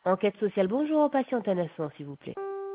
Enquête sociale, bonjour, patiente un instant, s'il vous plaît.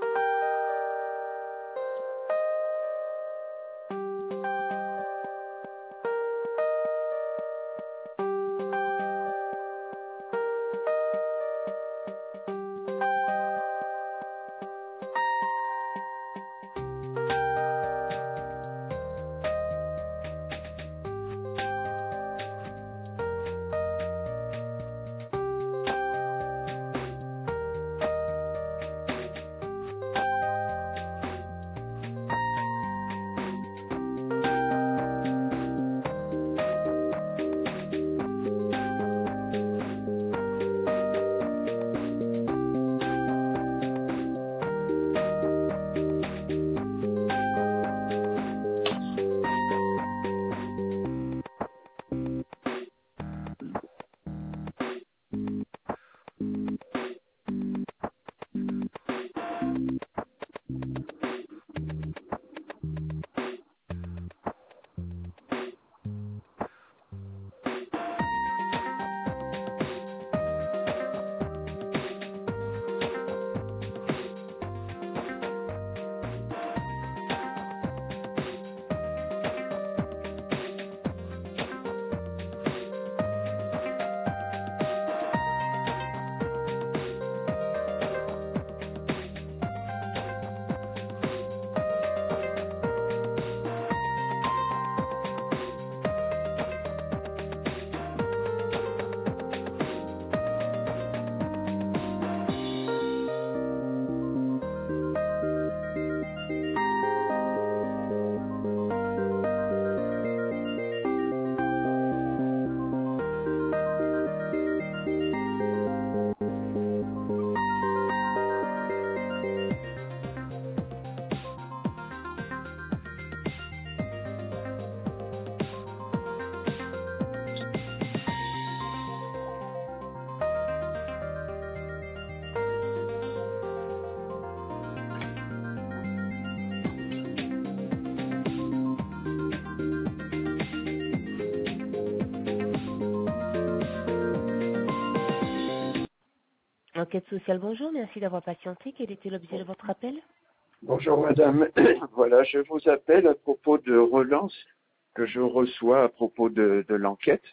Enquête sociale, bonjour, merci d'avoir patienté. Quel était l'objet de votre appel? Bonjour madame, voilà, je vous appelle à propos de relance que je reçois à propos de l'enquête.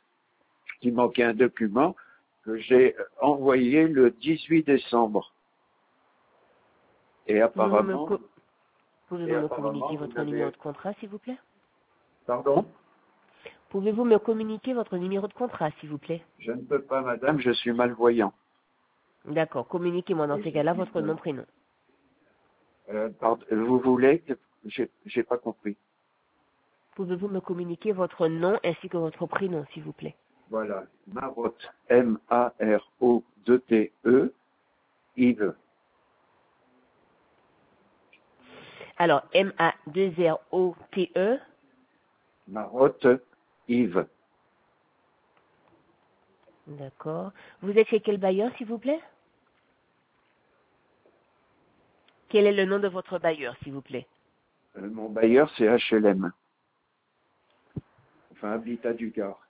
Il manquait un document que j'ai envoyé le 18 décembre. Et apparemment... Pouvez-vous me communiquer votre numéro de contrat, s'il vous plaît? Pardon? Pouvez-vous me communiquer votre numéro de contrat, s'il vous plaît? Je ne peux pas madame, je suis malvoyant. D'accord, communiquez-moi dans ces cas-là votre nom, prénom. Vous voulez que... J'ai pas compris. Pouvez-vous me communiquer votre nom ainsi que votre prénom, s'il vous plaît? Voilà, Marotte, M-A-R-O-2-T-E, Yves. Alors, M-A-2-R-O-T-E. Marotte, Yves. D'accord. Vous êtes chez quel bailleur, s'il vous plaît? Quel est le nom de votre bailleur, s'il vous plaît? Mon bailleur, c'est HLM. Enfin, Habitat du Gard.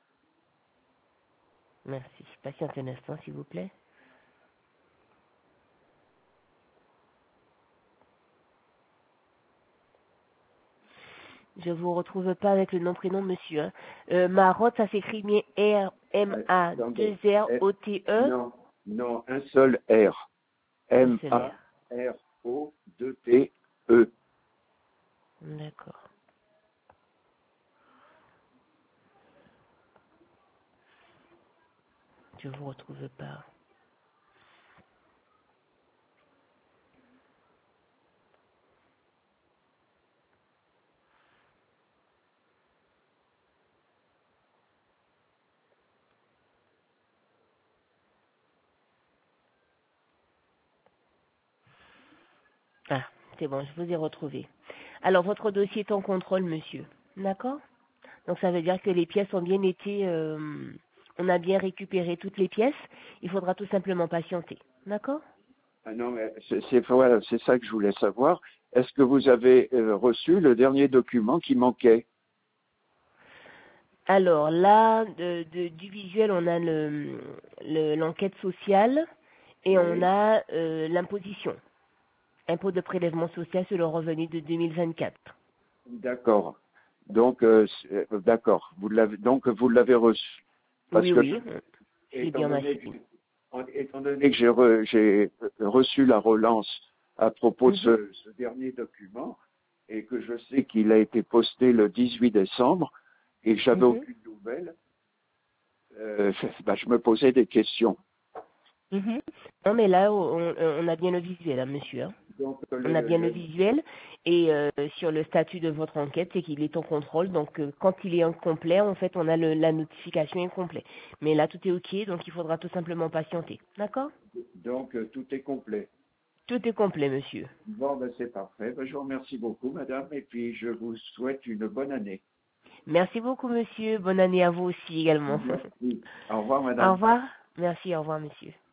Merci. Patientez un instant, s'il vous plaît. Je vous retrouve pas avec le nom prénom de monsieur. Hein. Marotte, ça s'écrit bien M-A-2-R-O-T-E. Non, non, un seul R. M-A-R-O-2-T-E. D'accord. Je vous retrouve pas. Ah, c'est bon, je vous ai retrouvé. Alors, votre dossier est en contrôle, monsieur. D'accord? Donc, ça veut dire que les pièces ont bien été... on a bien récupéré toutes les pièces. Il faudra tout simplement patienter. D'accord? Ah non, mais voilà, c'est ça que je voulais savoir. Est-ce que vous avez reçu le dernier document qui manquait? Alors, là, du visuel, on a l'enquête sociale. Et Oui. on a l'imposition. Impôt de prélèvement social sur le revenu de 2024. D'accord. Donc, d'accord. Vous l'avez reçu. Parce Oui, que, oui, je l'ai étant bien donné mentionné. étant donné que j'ai reçu la relance à propos de Mhm, ce dernier document, et que je sais qu'il a été posté le 18 décembre, et que j'avais mhm, aucune nouvelle, je me posais des questions. mhm. Non, mais là, on a bien le visuel, hein, monsieur. Hein. Donc, On a bien le visuel. Et sur le statut de votre enquête, c'est qu'il est en contrôle. Donc, quand il est incomplet, en fait, on a la notification incomplète. Mais là, tout est OK, donc il faudra tout simplement patienter. D'accord? tout est complet. Tout est complet, monsieur. Bon, c'est parfait. Je vous remercie beaucoup, madame, et puis je vous souhaite une bonne année. Merci beaucoup, monsieur. Bonne année à vous aussi également. Merci. Au revoir, Au madame. revoir. Merci, au revoir, monsieur.